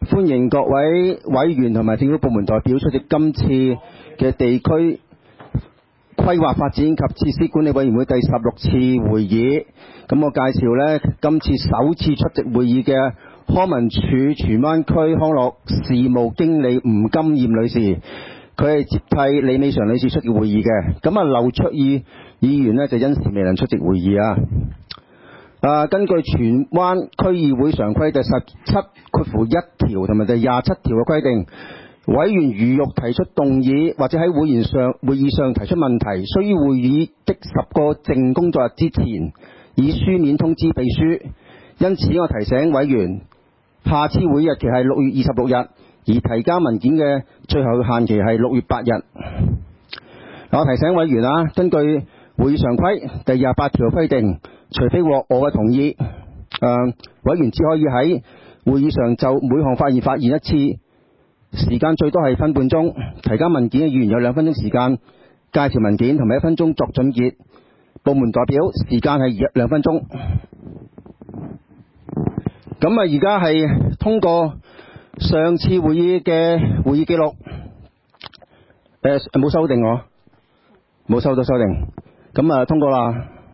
歡迎各位委員同埋政府部門代表出席今次嘅地區規劃發展及設施管理委員會第16次會議。咁我介紹呢，今次首次出席會議嘅康文署荃灣區康樂事務經理吳金燕女士，佢係接替李美嫦女士出席會議嘅。咁劉卓義議員呢，就因事未能出席會議啊。根據荃灣區議會常規第17(1)條同埋第27條嘅規定，委員如欲提出動議或者喺會議上提出問題，須於會議的10個淨工作日之前以書面通知秘書。因此我提醒委員，下次會議日期係6月26日，而提交文件嘅最後限期係6月8日。我提醒委員根據會議常規第28條規定，除非獲我嘅同意，委員只可以喺會議上就每項發言一次，時間最多係分半鐘。提交文件嘅議員有2分鐘時間介紹文件，同埋1分鐘作總結。部門代表時間係2分鐘。咁而家係通過上次會議嘅會議記錄，冇修訂冇收到修訂，咁通過啦。